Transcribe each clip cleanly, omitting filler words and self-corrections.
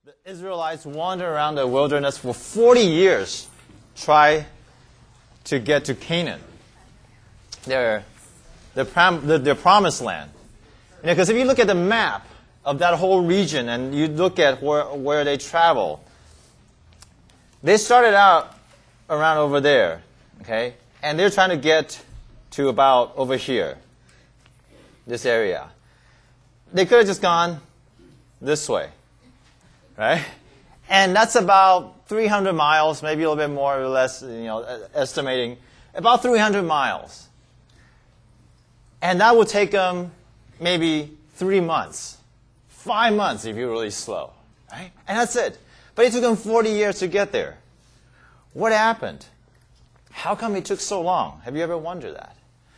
The Israelites wandered around the wilderness for 40 years, try to get to Canaan, their promised land. Because if you look at the map of that whole region and you look at where they travel, they started out around over there, okay? And they're trying to get to about over here, this area. They could have just gone this way, right? And that's about 300 miles, maybe a little bit more or less, estimating about 300 miles. And that would take them maybe 3 months, 5 months if you're really slow, right? And that's it. But it took them 40 years to get there. What happened? How come it took so long? Have you ever wondered that?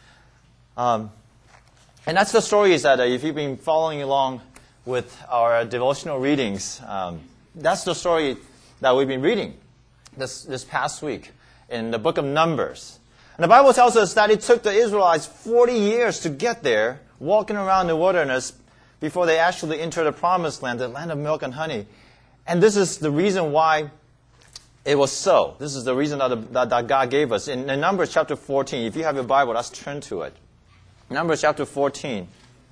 And that's the story is that if you've been following along with our devotional readings, that's the story that we've been reading this past week in the book of Numbers. And the Bible tells us that it took the Israelites 40 years to get there, walking around the wilderness before they actually entered the promised land, the land of milk and honey. And this is the reason why it was so. This is the reason that God gave us. In Numbers chapter 14, if you have your Bible, let's turn to it. Numbers chapter 14,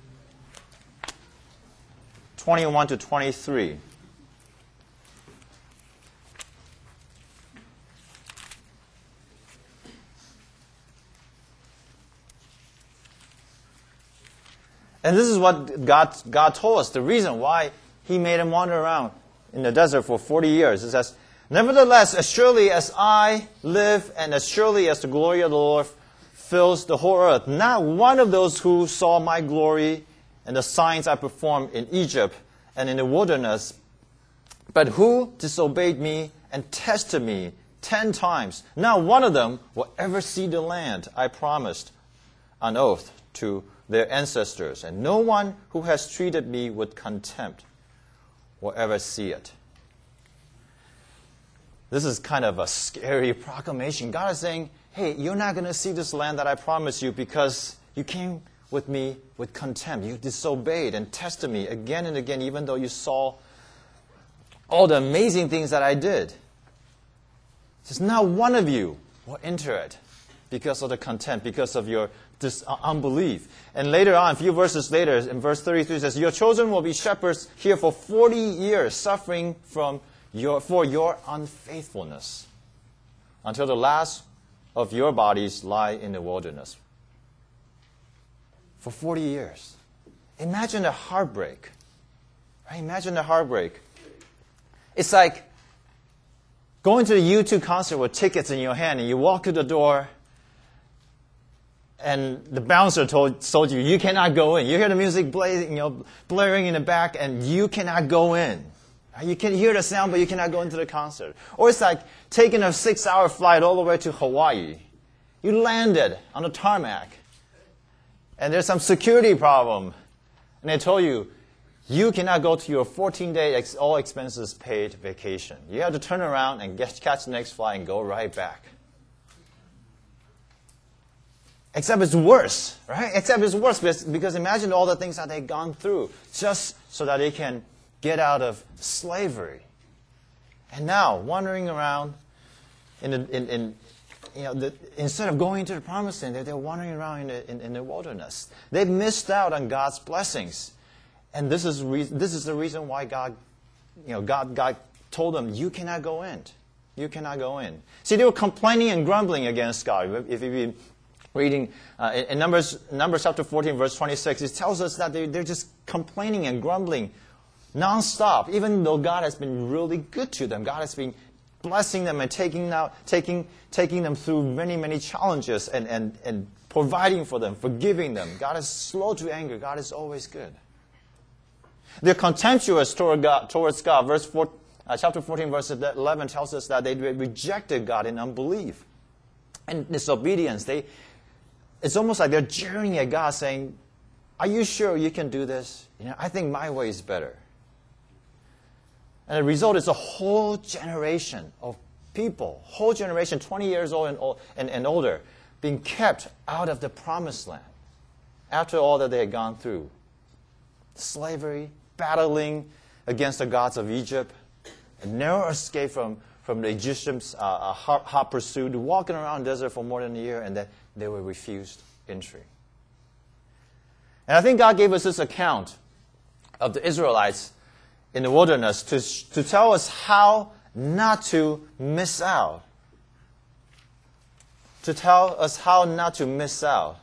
21 to 23. And this is what God told us, the reason why He made them wander around in the desert for 40 years. It says, "Nevertheless, as surely as I live and as surely as the glory of the Lord fills the whole earth, not one of those who saw my glory and the signs I performed in Egypt and in the wilderness, but who disobeyed me and tested me 10 times, not one of them will ever see the land I promised on oath to their ancestors, and no one who has treated me with contempt will ever see it." This is kind of a scary proclamation. God is saying, hey, you're not going to see this land that I promised you because you came with me with contempt. You disobeyed and tested me again and again, even though you saw all the amazing things that I did. It says, not one of you will enter it because of the contempt, because of your unbelief. And later on, a few verses later, in verse 33, it says, "Your children will be shepherds here for 40 years, suffering for your unfaithfulness, until the last of your bodies lie in the wilderness." For 40 years. Imagine the heartbreak. Right? Imagine the heartbreak. It's like going to a U2 concert with tickets in your hand, and you walk to the door, and the bouncer told you, you cannot go in. You hear the music blaring in the back, and you cannot go in. You can hear the sound, but you cannot go into the concert. Or it's like taking a 6-hour flight all the way to Hawaii. You landed on the tarmac, and there's some security problem. And they told you, you cannot go to your 14-day all expenses paid vacation. You have to turn around and catch the next flight and go right back. Except it's worse, right? Except it's worse because imagine all the things that they've gone through just so that they can get out of slavery. And now, wandering around instead of going to the promised land, they're wandering around in the wilderness. They've missed out on God's blessings. And this is the reason why God told them, you cannot go in. You cannot go in. See, they were complaining and grumbling against God. If you've been reading in Numbers chapter 14, verse 26, it tells us that they're just complaining and grumbling nonstop, even though God has been really good to them. God has been blessing them and taking them through many, many challenges and providing for them, forgiving them. God is slow to anger. God is always good. They're contemptuous towards God. Chapter 14, verse 11 tells us that they rejected God in unbelief and disobedience. It's almost like they're jeering at God, saying, "Are you sure you can do this? I think my way is better." And the result is a whole generation of people, 20 years old and older, being kept out of the promised land after all that they had gone through. Slavery, battling against the gods of Egypt, a narrow escape from the Egyptians' hot pursuit, walking around the desert for more than a year, and that they were refused entry. And I think God gave us this account of the Israelites in the wilderness to tell us how not to miss out. To tell us how not to miss out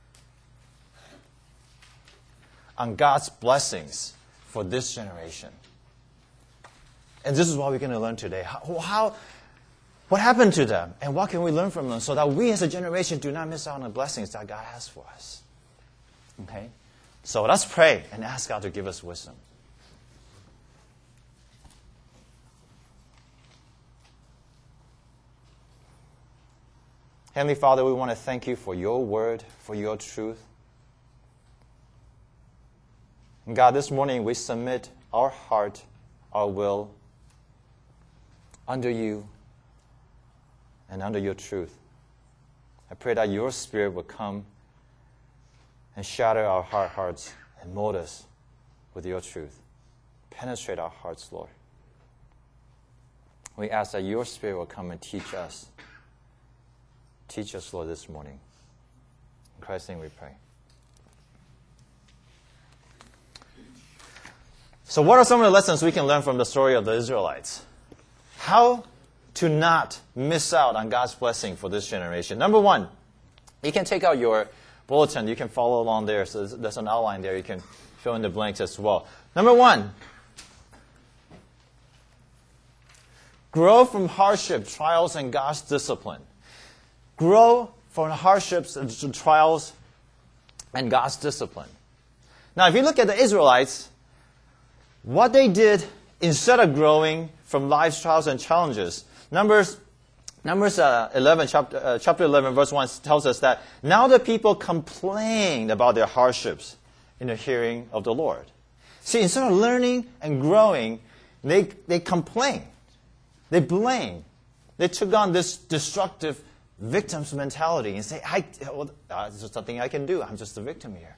on God's blessings for this generation. And this is what we're going to learn today. What happened to them, and what can we learn from them so that we as a generation do not miss out on the blessings that God has for us. Okay? So let's pray and ask God to give us wisdom. Heavenly Father, we want to thank you for your word, for your truth. And God, this morning we submit our heart, our will, under you and under your truth. I pray that your Spirit will come and shatter our hearts and mold us with your truth. Penetrate our hearts, Lord. We ask that your Spirit will come and teach us. Teach us, Lord, this morning. In Christ's name we pray. So what are some of the lessons we can learn from the story of the Israelites? How to not miss out on God's blessing for this generation. Number one, you can take out your bulletin. You can follow along there. So there's an outline there. You can fill in the blanks as well. Number one, grow from hardship, trials, and God's discipline. Grow from hardships and trials and God's discipline. Now, if you look at the Israelites, what they did instead of growing from life's trials and challenges, Numbers 11, chapter 11, verse 1 tells us that now the people complained about their hardships in the hearing of the Lord. See, instead of learning and growing, they complained. They blamed. They took on this destructive victim's mentality and say, this is something I can do. I'm just a victim here.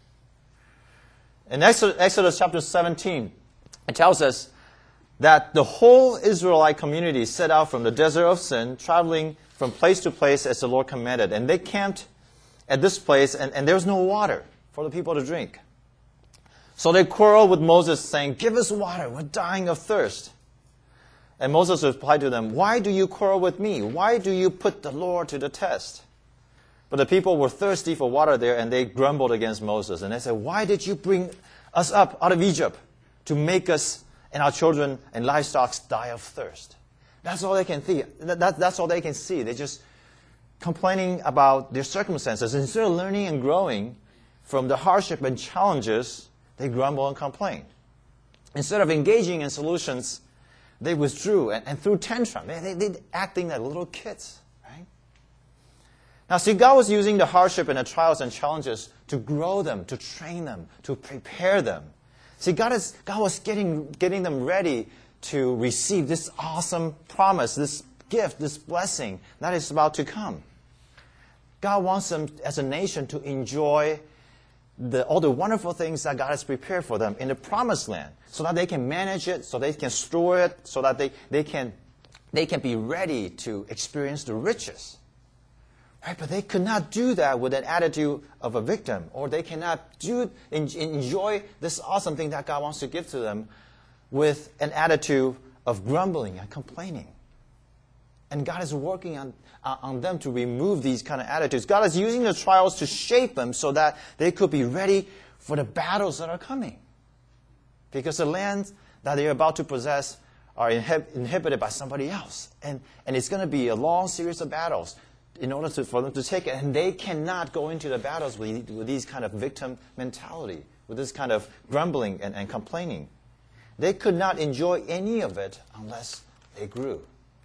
In Exodus chapter 17, it tells us that the whole Israelite community set out from the desert of Sin, traveling from place to place as the Lord commanded. And they camped at this place, and there was no water for the people to drink. So they quarreled with Moses, saying, "Give us water, we're dying of thirst." And Moses replied to them, "Why do you quarrel with me? Why do you put the Lord to the test?" But the people were thirsty for water there, and they grumbled against Moses. And they said, "Why did you bring us up out of Egypt to make us and our children and livestock die of thirst?" That's all they can see. That's all they can see. They're just complaining about their circumstances. Instead of learning and growing from the hardship and challenges, they grumble and complain. Instead of engaging in solutions, they withdrew and threw tantrum. They acting like little kids, right? Now, see, God was using the hardship and the trials and challenges to grow them, to train them, to prepare them. See, God was getting them ready to receive this awesome promise, this gift, this blessing that is about to come. God wants them as a nation to enjoy all the wonderful things that God has prepared for them in the promised land so that they can manage it, so they can store it, so that they can be ready to experience the riches. Right? But they could not do that with an attitude of a victim, or they cannot enjoy this awesome thing that God wants to give to them with an attitude of grumbling and complaining. And God is working on them to remove these kind of attitudes. God is using the trials to shape them so that they could be ready for the battles that are coming. Because the lands that they're about to possess are inhibited by somebody else. And it's going to be a long series of battles in order for them to take it. And they cannot go into the battles with these kind of victim mentality, with this kind of grumbling and complaining. They could not enjoy any of it unless they grew.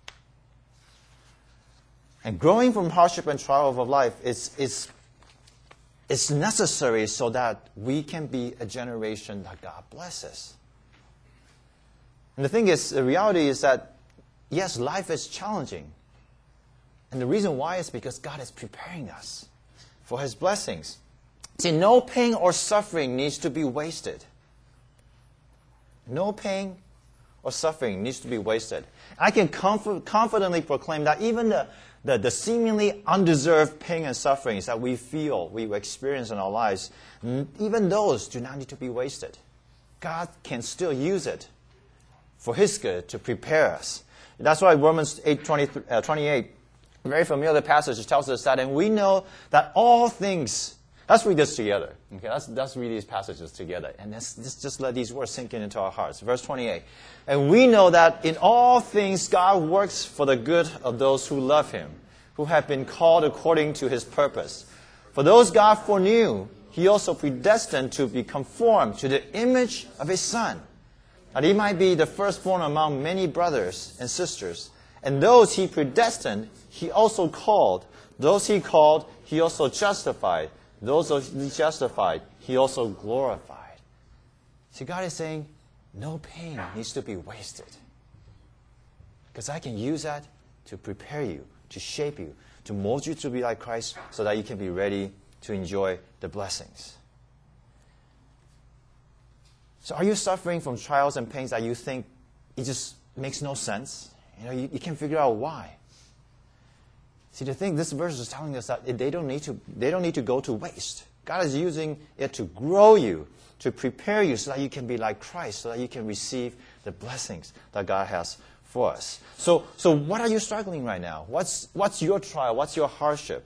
And growing from hardship and trial of life is necessary so that we can be a generation that God blesses. And the thing is, the reality is that, yes, life is challenging. And the reason why is because God is preparing us for His blessings. See, no pain or suffering needs to be wasted. No pain or suffering needs to be wasted. I can confidently proclaim that even the seemingly undeserved pain and sufferings that we feel, we experience in our lives, even those do not need to be wasted. God can still use it for His good to prepare us. That's why Romans 8:28, a very familiar passage, tells us that, and we know that all things. Let's read this together. Okay, let's read these passages together, and let's just let these words sink into our hearts. Verse 28, and we know that in all things God works for the good of those who love Him, who have been called according to His purpose. For those God foreknew, He also predestined to be conformed to the image of His Son, that He might be the firstborn among many brothers and sisters. And those He predestined, He also called. Those He called, He also justified. Those He justified, He also glorified. See, God is saying, no pain needs to be wasted. Because I can use that to prepare you, to shape you, to mold you to be like Christ so that you can be ready to enjoy the blessings. So are you suffering from trials and pains that you think it just makes no sense? You can't figure out why. See, the thing, this verse is telling us that they don't need to go to waste. God is using it to grow you, to prepare you so that you can be like Christ, so that you can receive the blessings that God has for us. So what are you struggling right now? What's your trial? What's your hardship?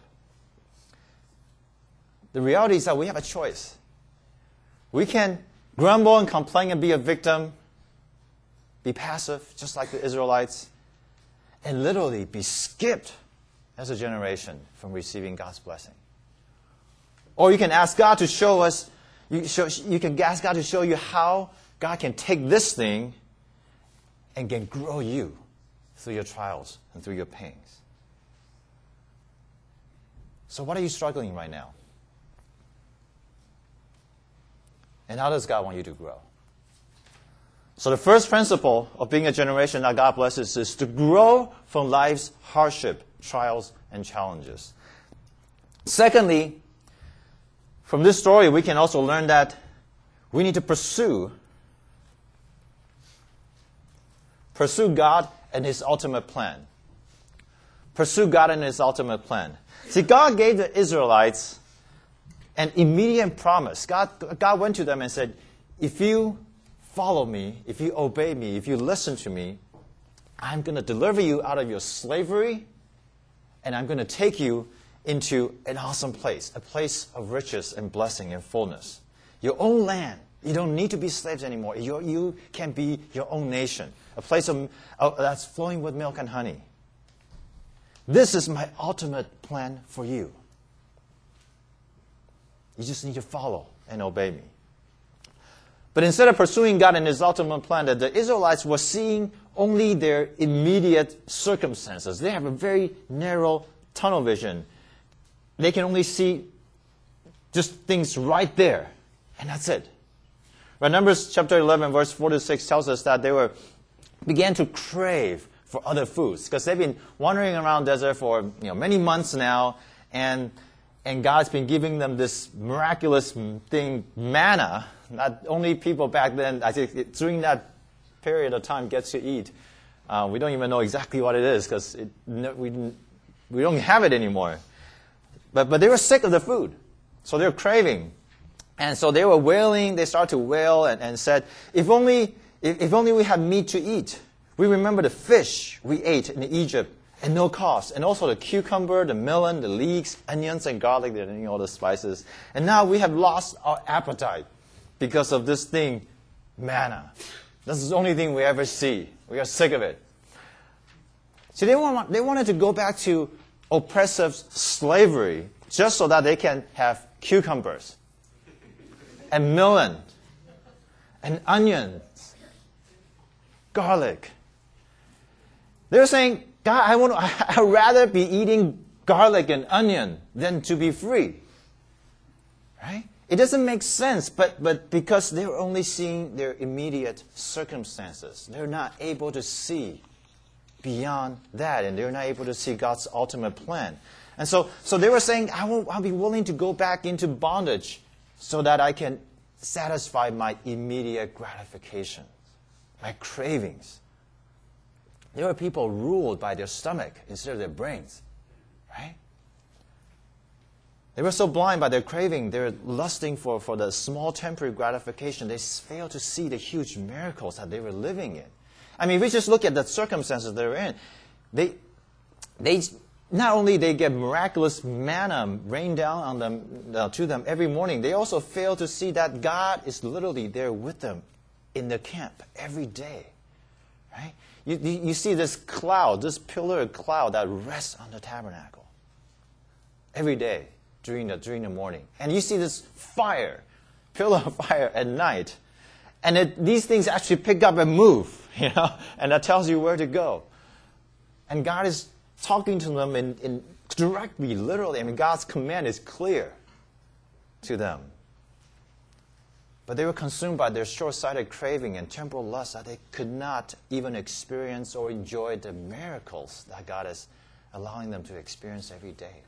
The reality is that we have a choice. We can grumble and complain and be a victim, be passive, just like the Israelites, and literally be skipped as a generation from receiving God's blessing. Or you can ask God to show us, you can ask God to show you how God can take this thing and can grow you through your trials and through your pains. So what are you struggling right now? And how does God want you to grow? So the first principle of being a generation that God blesses is to grow from life's hardship, trials, and challenges. Secondly, from this story, we can also learn that we need to pursue God and His ultimate plan. Pursue God and His ultimate plan. See, God gave the Israelites an immediate promise. God went to them and said, if you follow me, if you obey me, if you listen to me, I'm going to deliver you out of your slavery, and I'm going to take you into an awesome place, a place of riches and blessing and fullness. Your own land. You don't need to be slaves anymore. You can be your own nation, a place that's flowing with milk and honey. This is my ultimate plan for you. You just need to follow and obey me. But instead of pursuing God and His ultimate plan, the Israelites were seeing only their immediate circumstances. They have a very narrow tunnel vision. They can only see just things right there, and that's it. Right, Numbers chapter 11, verse 4-6 tells us that they began to crave for other foods because they've been wandering around the desert for many months now, and God's been giving them this miraculous thing, manna. Not only people back then, I think during that period of time, gets to eat. We don't even know exactly what it is because we don't have it anymore. But they were sick of the food, so they were craving. And so they were wailing, they started to wail and said, if only we had meat to eat. We remember the fish we ate in Egypt at no cost, and also the cucumber, the melon, the leeks, onions, and garlic, all the spices. And now we have lost our appetite because of this thing, manna. This is the only thing we ever see. We are sick of it. So they wanted to go back to oppressive slavery just so that they can have cucumbers and melon and onions, garlic. They're saying, God, I'd rather be eating garlic and onion than to be free. Right? It doesn't make sense, but because they're only seeing their immediate circumstances, they're not able to see beyond that, and they're not able to see God's ultimate plan. And so they were saying, I'll be willing to go back into bondage so that I can satisfy my immediate gratification. by cravings. There were people ruled by their stomach instead of their brains, right? They were so blind by their craving, they were lusting for the small temporary gratification. They failed to see the huge miracles that they were living in. I mean, if we just look at the circumstances they were in, they not only they get miraculous manna rained down on them to them every morning, they also fail to see that God is literally there with them in the camp every day, right? You see this cloud, this pillar of cloud that rests on the tabernacle every day during the morning, and you see this fire, pillar of fire at night, and these things actually pick up and move, and that tells you where to go, and God is talking to them in directly, literally. I mean, God's command is clear to them. But they were consumed by their short-sighted craving and temporal lust that they could not even experience or enjoy the miracles that God is allowing them to experience every day.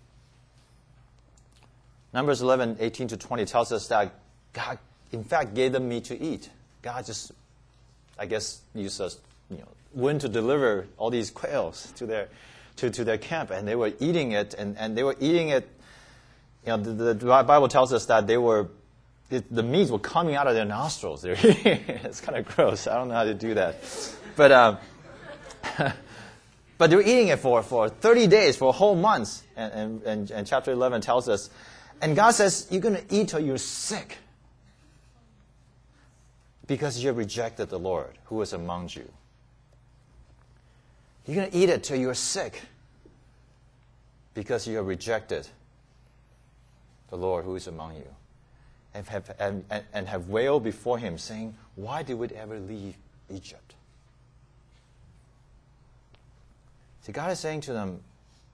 Numbers 11:18-20 tells us that God, in fact, gave them meat to eat. God just, I guess, used us, wind to deliver all these quails to their camp, and they were eating it, and they were eating it. The Bible tells us that the meats were coming out of their nostrils. It's kind of gross. I don't know how to do that, but they were eating it for 30 days, for a whole month, and chapter 11 tells us. And God says, you're going to eat till you're sick because you have rejected the Lord who is among you. You're going to eat it till you're sick because you have rejected the Lord who is among you and have wailed before him, saying, why did we ever leave Egypt? See, God is saying to them,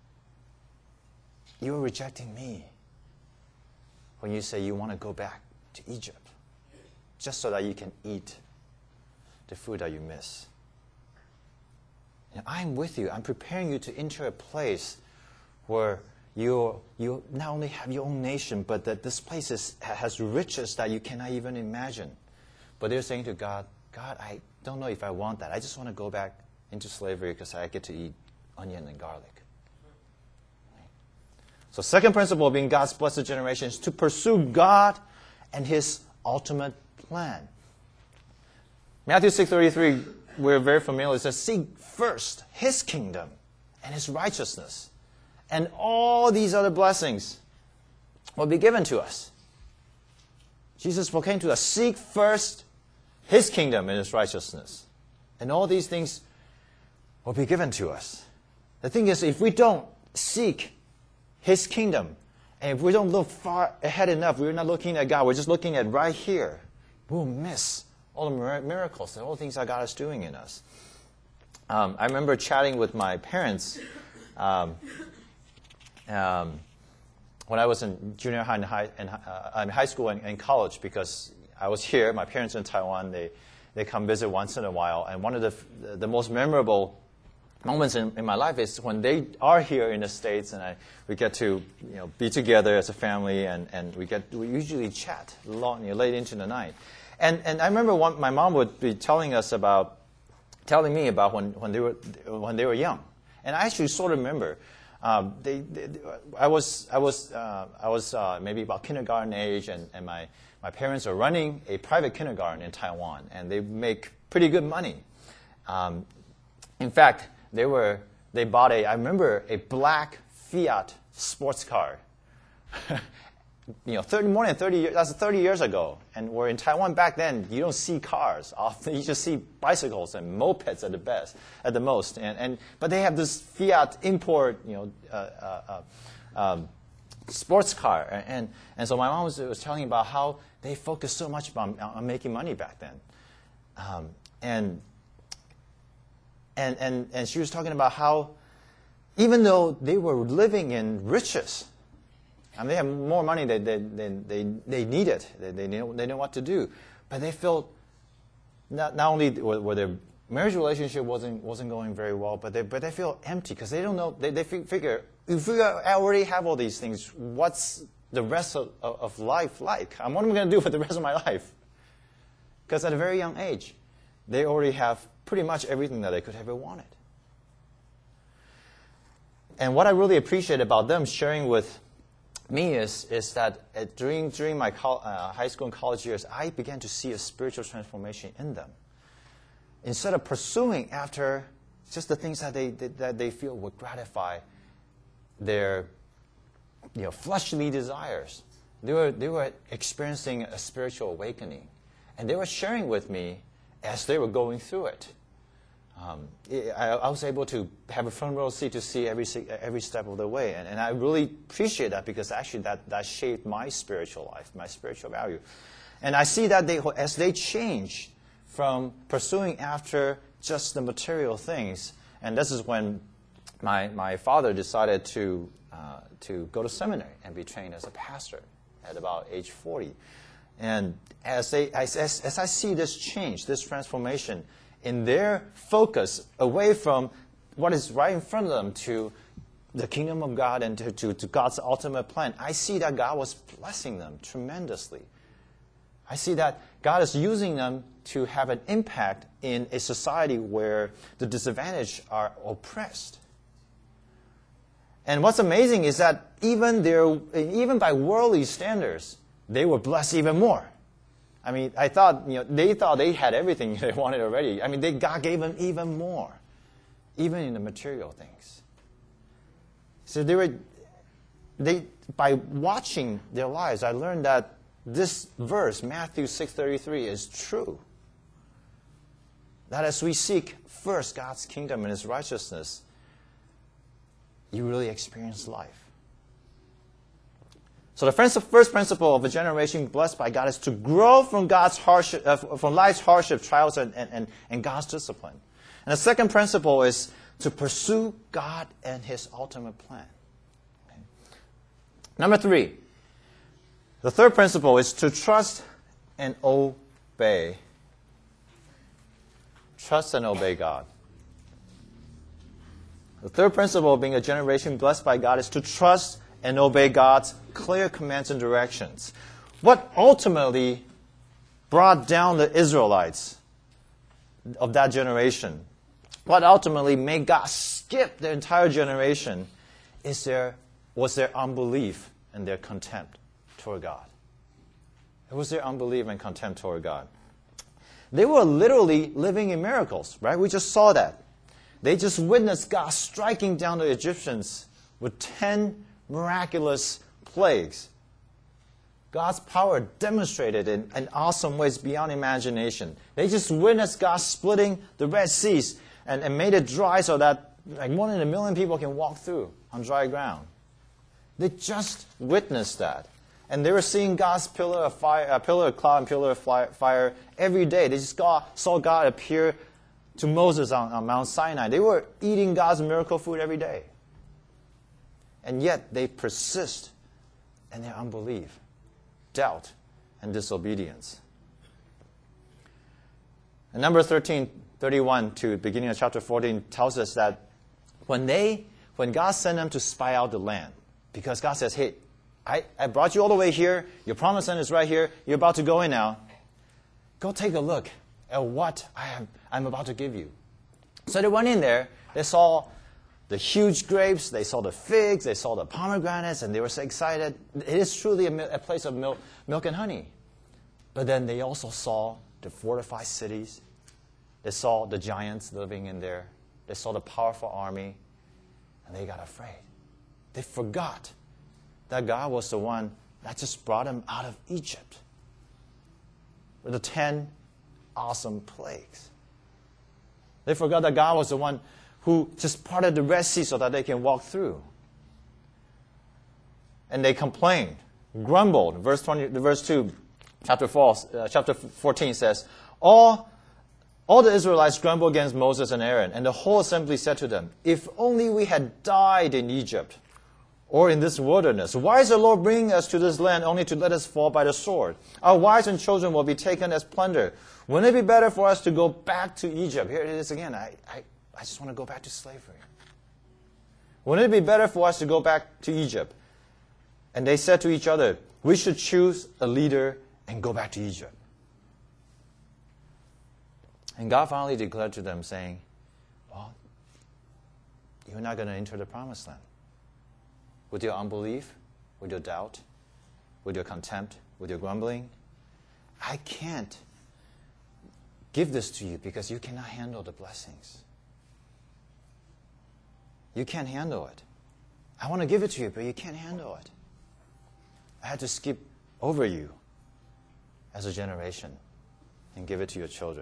you are rejecting me when you say you want to go back to Egypt just so that you can eat the food that you miss. And I'm with you. I'm preparing you to enter a place where you not only have your own nation, but that this place has riches that you cannot even imagine. But they're saying to God, I don't know if I want that. I just want to go back into slavery because I get to eat onion and garlic. So second principle of being God's blessed generation is to pursue God and his ultimate plan. Matthew 6:33, we're very familiar. It says, seek first his kingdom and his righteousness, and all these other blessings will be given to us. Jesus proclaimed to us, seek first his kingdom and his righteousness, and all these things will be given to us. The thing is, if we don't seek his kingdom, and if we don't look far ahead enough, we're not looking at God, we're just looking at right here, we'll miss all the miracles and all the things that God is doing in us. I remember chatting with my parents when I was in junior high and high school and college, because I was here, my parents are in Taiwan, they come visit once in a while, and one of the most memorable moments in my life is when they are here in the States, and we get to be together as a family, and we usually chat late into the night. And I remember my mom would be telling me about when they were young, and I actually sort of remember. I was maybe about kindergarten age, and my parents are running a private kindergarten in Taiwan, and they make pretty good money. In fact, they bought I remember a black Fiat sports car. More than 30 years, that's 30 years ago. And we're in Taiwan back then, you don't see cars often. You just see bicycles and mopeds at the most. But they have this Fiat import, sports car. And so my mom was telling about how they focused so much on making money back then. And she was talking about how even though they were living in riches, and they have more money than they needed, they know what to do, but they felt not only were their marriage relationship wasn't going very well, but they feel empty because they don't know. They figure, if we already have all these things, what's the rest of life like? What am I going to do for the rest of my life? Because at a very young age, They already have pretty much everything that they could ever wanted. And what I really appreciate about them sharing with me is that during my high school and college years, I began to see a spiritual transformation in them. Instead of pursuing after just the things that they feel would gratify their fleshly desires, they were experiencing a spiritual awakening, and they were sharing with me as they were going through it. I was able to have a front row seat to see every step of the way, and I really appreciate that, because actually that shaped my spiritual life, my spiritual value. And I see that as they change from pursuing after just the material things, and this is when my father decided to go to seminary and be trained as a pastor at about age 40. And as I see this change, this transformation in their focus away from what is right in front of them to the kingdom of God and to God's ultimate plan, I see that God was blessing them tremendously. I see that God is using them to have an impact in a society where the disadvantaged are oppressed. And what's amazing is that even by worldly standards, they were blessed even more. I mean, they thought they had everything they wanted already. I mean, God gave them even more, even in the material things. So by watching their lives, I learned that this verse, Matthew 6:33, is true. That as we seek first God's kingdom and His righteousness, you really experience life. So the first principle of a generation blessed by God is to grow from life's hardship, trials, and God's discipline. And the second principle is to pursue God and His ultimate plan. Okay. Number 3, the third principle is to trust and obey. Trust and obey God. The third principle of being a generation blessed by God is to trust and obey God's clear commands and directions. What ultimately brought down the Israelites of that generation, what ultimately made God skip the entire generation, was their unbelief and their contempt toward God. It was their unbelief and contempt toward God. They were literally living in miracles, right? We just saw that. They just witnessed God striking down the Egyptians with 10 miraculous plagues. God's power demonstrated in awesome ways beyond imagination. They just witnessed God splitting the Red Seas and made it dry so that like 1 in a million people can walk through on dry ground. They just witnessed that. And they were seeing God's pillar of cloud and pillar of fire every day. They just saw God appear to Moses on Mount Sinai. They were eating God's miracle food every day. And yet they persist in their unbelief, doubt, and disobedience. And Numbers 13:31 to beginning of chapter 14 tells us that when God sent them to spy out the land, because God says, hey, I brought you all the way here, your promised land is right here, you're about to go in now, go take a look at what I'm about to give you. So they went in there, they saw the huge grapes, they saw the figs, they saw the pomegranates, and they were so excited. It is truly a place of milk and honey. But then they also saw the fortified cities. They saw the giants living in there. They saw the powerful army, and they got afraid. They forgot that God was the one that just brought them out of Egypt with the 10 awesome plagues. They forgot that God was the one who just parted the Red Sea so that they can walk through. And they complained, grumbled. Verse 2, chapter 14 says, All the Israelites grumbled against Moses and Aaron, and the whole assembly said to them, if only we had died in Egypt or in this wilderness. Why is the Lord bringing us to this land only to let us fall by the sword? Our wives and children will be taken as plunder. Wouldn't it be better for us to go back to Egypt? Here it is again. I just want to go back to slavery. Wouldn't it be better for us to go back to Egypt? And they said to each other, we should choose a leader and go back to Egypt. And God finally declared to them saying, well, you're not going to enter the promised land. With your unbelief, with your doubt, with your contempt, with your grumbling, I can't give this to you because you cannot handle the blessings. You can't handle it. I want to give it to you, but you can't handle it. I had to skip over you as a generation and give it to your children.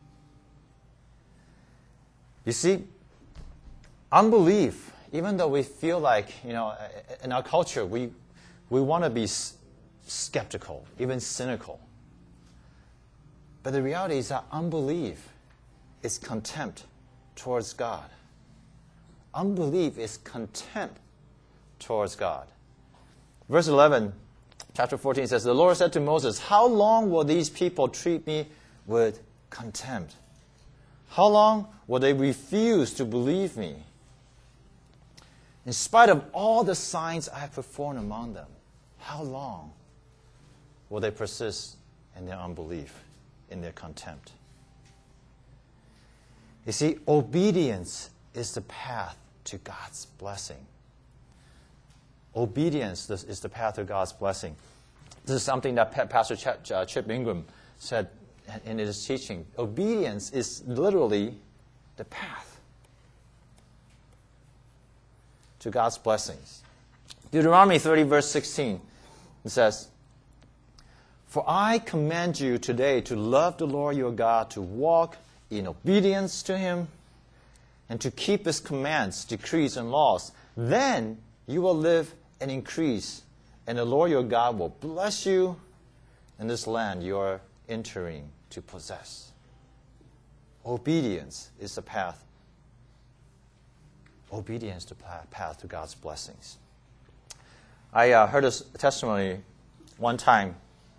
You see, unbelief, even though we feel like, in our culture, we want to be skeptical, even cynical. But the reality is that unbelief is contempt towards God. Unbelief is contempt towards God. Verse 11, chapter 14 says, the Lord said to Moses, how long will these people treat me with contempt? How long will they refuse to believe me? In spite of all the signs I have performed among them, how long will they persist in their unbelief, in their contempt? You see, obedience is the path to God's blessing. Obedience is the path to God's blessing. This is something that Pastor Chip Ingram said in his teaching. Obedience is literally the path to God's blessings. Deuteronomy 30, verse 16, it says, for I command you today to love the Lord your God, to walk in obedience to Him, and to keep His commands, decrees, and laws. Then you will live and increase, and the Lord your God will bless you in this land you are entering to possess. Obedience is the path. Obedience is the path to God's blessings. I heard a testimony one time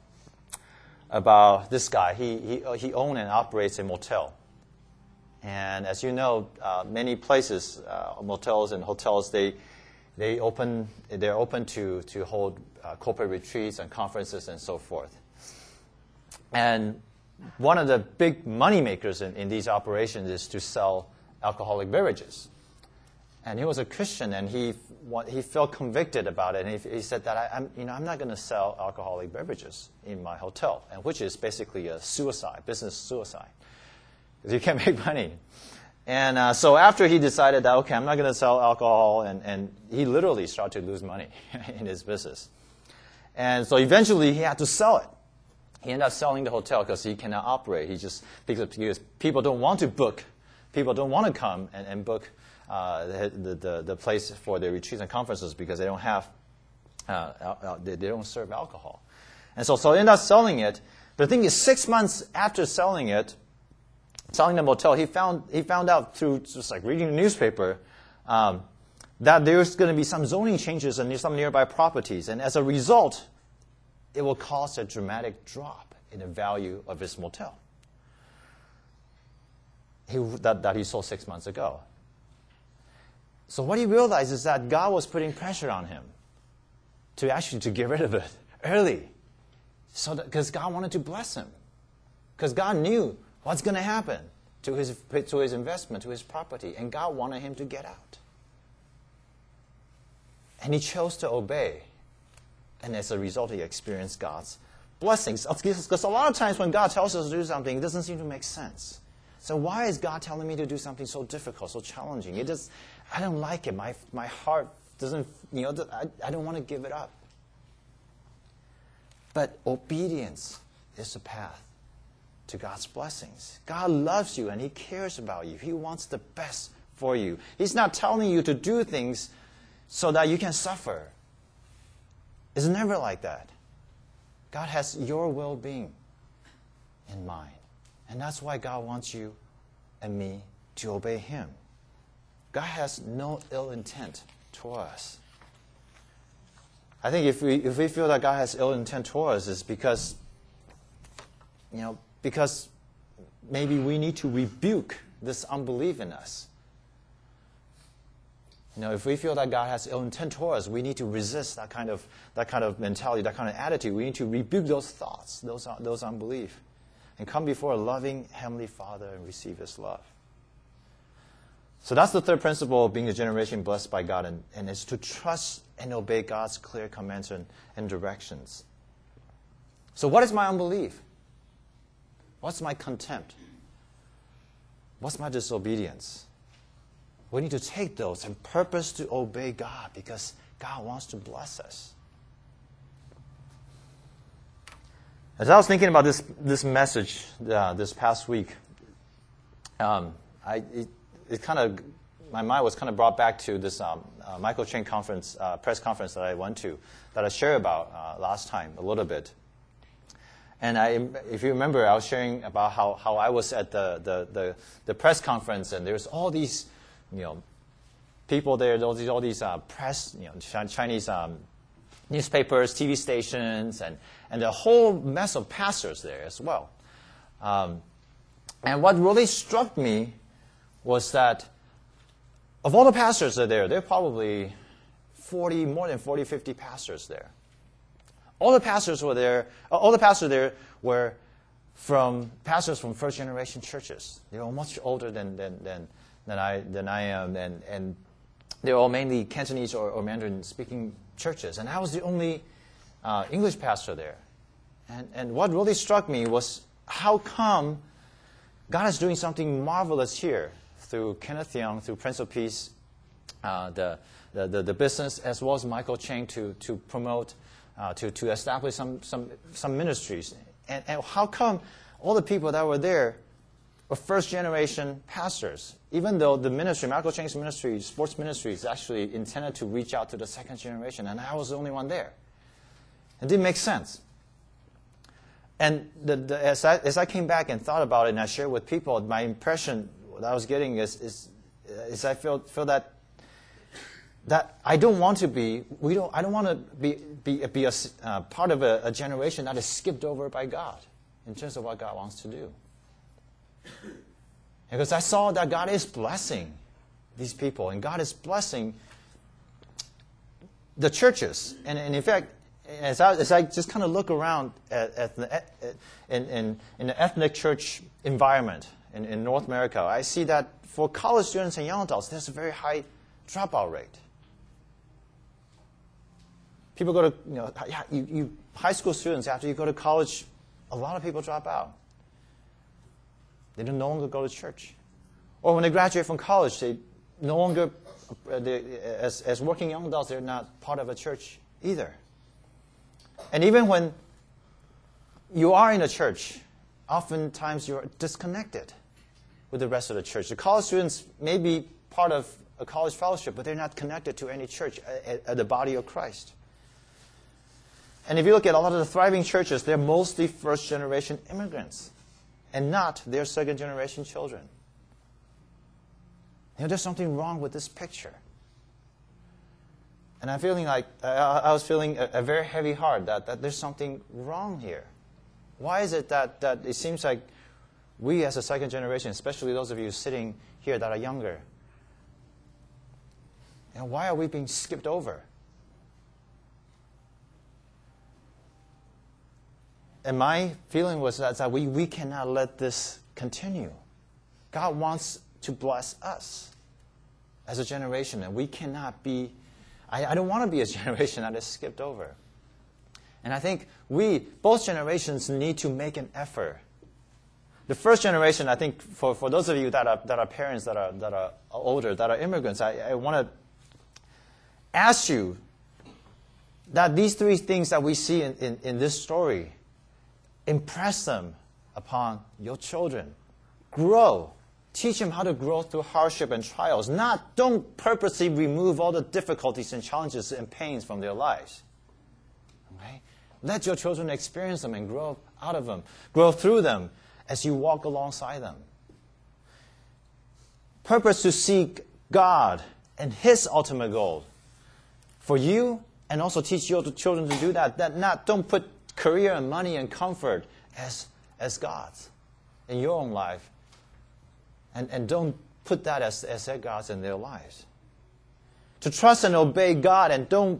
about this guy. He owns and operates a motel. And as you know, many places, motels and hotels, they're open to hold corporate retreats and conferences and so forth. And one of the big money makers in these operations is to sell alcoholic beverages. And he was a Christian, and he felt convicted about it. And he said that I'm not going to sell alcoholic beverages in my hotel, and which is basically a business suicide, because you can't make money. And so after he decided that, okay, I'm not going to sell alcohol, and he literally started to lose money in his business. And so eventually he had to sell it. He ended up selling the hotel because he cannot operate. Because people don't want to book, people don't want to come and book the place for their retreats and conferences because they don't have, they don't serve alcohol. And so he ended up selling it. The thing is, 6 months after selling the motel, he found out through just like reading the newspaper that there's going to be some zoning changes in some nearby properties, and as a result, it will cause a dramatic drop in the value of his motel that he sold 6 months ago. So what he realized is that God was putting pressure on him to get rid of it early, because God wanted to bless him, because God knew what's going to happen to his investment, to his property, and God wanted him to get out. And he chose to obey, and as a result, he experienced God's blessings. Because a lot of times when God tells us to do something, it doesn't seem to make sense. So why is God telling me to do something so difficult, so challenging? I don't like it. My heart doesn't, I don't want to give it up. But obedience is the path to God's blessings. God loves you and He cares about you. He wants the best for you. He's not telling you to do things so that you can suffer. It's never like that. God has your well-being in mind. And that's why God wants you and me to obey Him. God has no ill intent toward us. I think if we feel that God has ill intent toward us, it's because maybe we need to rebuke this unbelief in us. If we feel that God has ill intent toward us, we need to resist that kind of mentality, that kind of attitude. We need to rebuke those thoughts, those unbelief. and come before a loving Heavenly Father and receive His love. So that's the third principle of being a generation blessed by God, and it's to trust and obey God's clear commands and directions. So what is my unbelief? What's my contempt? What's my disobedience? We need to take those and purpose to obey God because God wants to bless us. As I was thinking about this message this past week, my mind was kind of brought back to this Michael Cheng conference, press conference that I went to, that I shared about last time a little bit. And if you remember, I was sharing about how I was at the press conference, and there's all these, people there, all these press, Chinese newspapers, TV stations, and the whole mess of pastors there as well. And what really struck me was that of all the pastors that are there are probably more than 40, 50 pastors there. All the pastors there were pastors from first generation churches. They were much older than I am, and they're all mainly Cantonese or Mandarin speaking churches. And I was the only English pastor there. And what really struck me was how come God is doing something marvelous here through Kenneth Young, through Prince of Peace, the business, as well as Michael Cheng to promote, to establish some ministries. And how come all the people that were there were first-generation pastors, even though the ministry, Michael Cheng's ministry, sports ministry, is actually intended to reach out to the second generation, and I was the only one there. It didn't make sense. And as I came back and thought about it, and I shared with people, my impression that I was getting is I feel that I don't want to be. I don't want to be a part of a generation that is skipped over by God in terms of what God wants to do. Because I saw that God is blessing these people, and God is blessing the churches. And in fact, as I just kind of look around in the ethnic church environment in North America, I see that for college students and young adults, there's a very high dropout rate. People go to, high school students, after you go to college, a lot of people drop out. They no longer go to church. Or when they graduate from college, they no longer, as working young adults, they're not part of a church either. And even when you are in a church, oftentimes you're disconnected with the rest of the church. The college students may be part of a college fellowship, but they're not connected to any church at the body of Christ. And if you look at a lot of the thriving churches, they're mostly first-generation immigrants and not their second-generation children. There's something wrong with this picture. And I'm feeling like, I was feeling a very heavy heart that there's something wrong here. Why is it that it seems like we as a second generation, especially those of you sitting here that are younger, why are we being skipped over? And my feeling was that we cannot let this continue. God wants to bless us as a generation, and we cannot be, I don't want to be a generation that is skipped over. And I think both generations need to make an effort. The first generation, I think, for those of you that are parents, that are older, that are immigrants, I want to ask you that these three things that we see in this story, impress them upon your children. Grow. Teach them how to grow through hardship and trials. Don't purposely remove all the difficulties and challenges and pains from their lives. Okay? Let your children experience them and grow out of them. Grow through them as you walk alongside them. Purpose to seek God and His ultimate goal for you, and also teach your children to do that. Don't put career and money and comfort as God's in your own life. And don't put that as their gods in their lives. To trust and obey God, and don't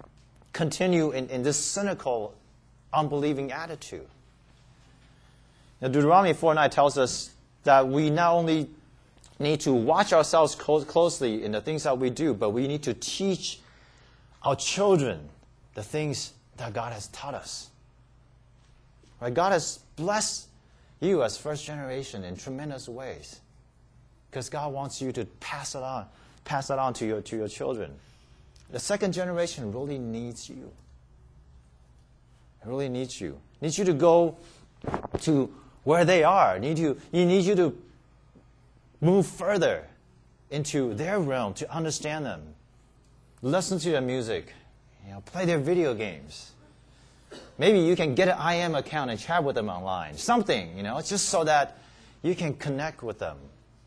continue in this cynical, unbelieving attitude. Now, Deuteronomy 4:9 tells us that we not only need to watch ourselves closely in the things that we do, but we need to teach our children the things that God has taught us. Right? God has blessed you as first generation in tremendous ways, because God wants you to pass that on to your children. The second generation really needs you. It really needs you. Needs you to go to where they are. Need you to move further into their realm to understand them. Listen to their music. Play their video games. Maybe you can get an IM account and chat with them online. Something, just so that you can connect with them.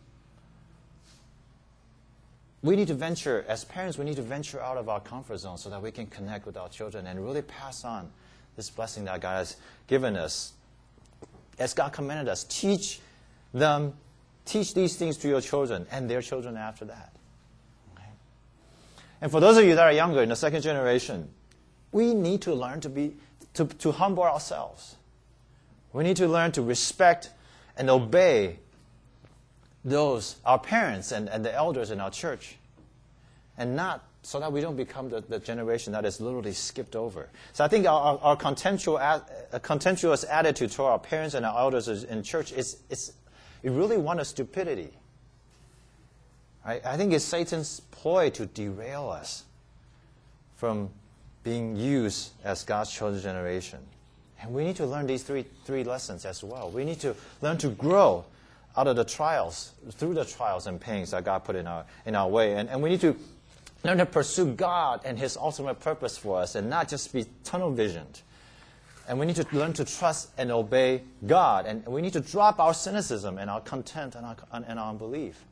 We need to venture, as parents, we need to venture out of our comfort zone so that we can connect with our children and really pass on this blessing that God has given us. As God commanded us, teach these things to your children and their children after that. Okay? And for those of you that are younger, in the second generation, we need to learn to humble ourselves. We need to learn to respect and obey our parents and the elders in our church, and not so that we don't become the generation that is literally skipped over. So I think our contemptuous attitude toward our parents and our elders in church is really one of stupidity. Right? I think it's Satan's ploy to derail us from being used as God's chosen generation. And we need to learn these three lessons as well. We need to learn to grow out of the trials, through the trials and pains that God put in our way. And we need to learn to pursue God and His ultimate purpose for us and not just be tunnel visioned. And we need to learn to trust and obey God. And we need to drop our cynicism and our contempt and our unbelief.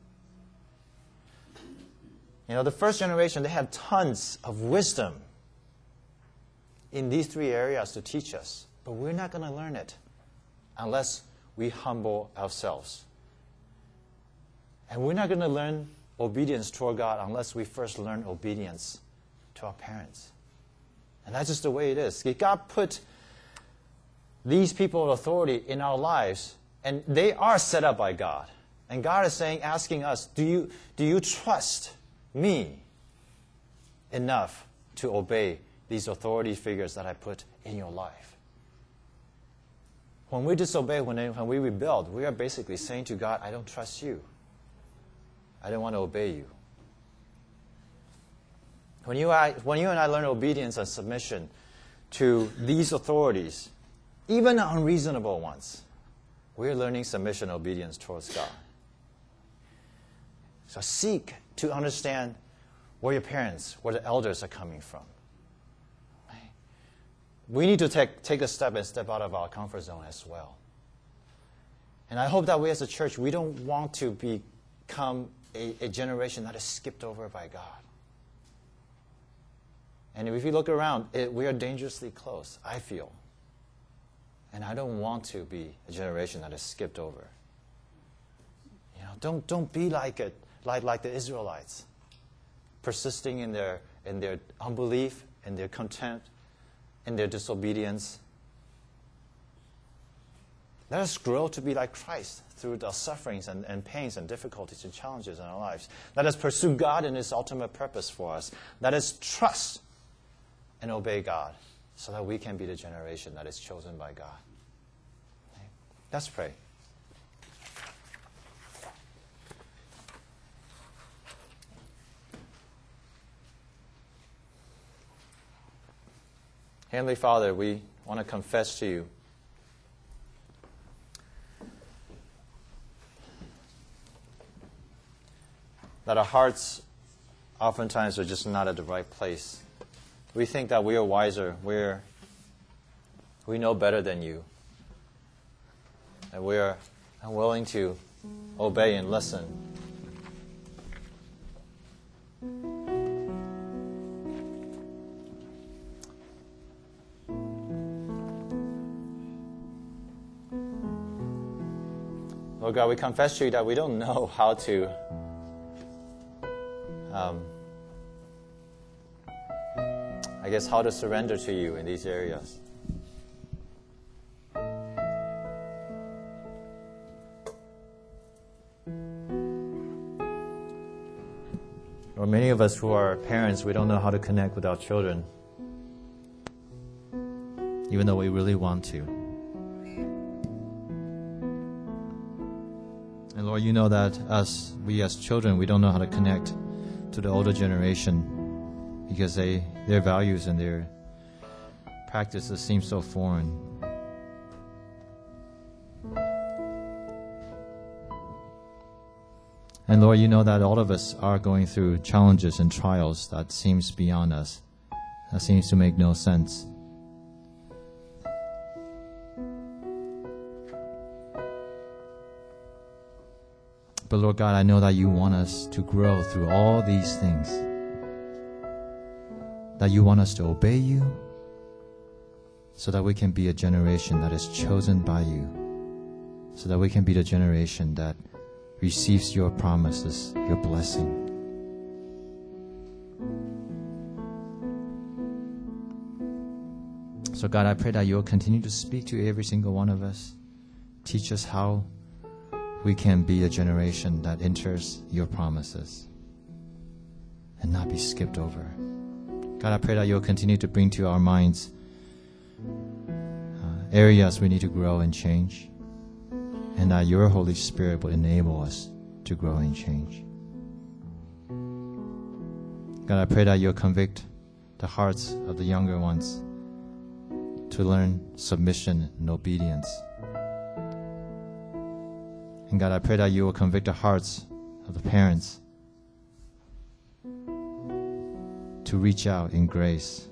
The first generation, they had tons of wisdom in these three areas to teach us. But we're not going to learn it unless we humble ourselves. And we're not going to learn obedience toward God unless we first learn obedience to our parents. And that's just the way it is. God put these people of authority in our lives, and they are set up by God. And God is asking us, do you trust me enough to obey these authority figures that I put in your life? When we disobey, when we rebel, we are basically saying to God, I don't trust you. I don't want to obey you. When you and I learn obedience and submission to these authorities, even unreasonable ones, we're learning submission and obedience towards God. So seek to understand where your parents, where the elders are coming from. We need to take a step and step out of our comfort zone as well. And I hope that we as a church, we don't want to become a generation that is skipped over by God. And if you look around, we are dangerously close, I feel. And I don't want to be a generation that is skipped over. Don't be like the Israelites, persisting in their unbelief, in their contempt, in their disobedience. Let us grow to be like Christ through the sufferings and pains and difficulties and challenges in our lives. Let us pursue God and His ultimate purpose for us. Let us trust and obey God so that we can be the generation that is chosen by God. Okay? Let's pray. Heavenly Father, we want to confess to you that our hearts oftentimes are just not at the right place. We think that we are wiser, we know better than you, and we are unwilling to obey and listen. Lord God, we confess to you that we don't know how to how to surrender to you in these areas. Or many of us who are parents, we don't know how to connect with our children, even though we really want to. And Lord, you know that we as children, we don't know how to connect to the older generation because their values and their practices seem so foreign. And Lord, you know that all of us are going through challenges and trials that seems beyond us, that seems to make no sense. But Lord God, I know that you want us to grow through all these things, that you want us to obey you so that we can be a generation that is chosen by you, so that we can be the generation that receives your promises, your blessing. So God, I pray that you'll continue to speak to every single one of us. Teach us how we can be a generation that enters your promises and not be skipped over. God, I pray that you'll continue to bring to our minds areas we need to grow and change, and that your Holy Spirit will enable us to grow and change. God, I pray that you'll convict the hearts of the younger ones to learn submission and obedience. And God, I pray that you will convict the hearts of the parents to reach out in grace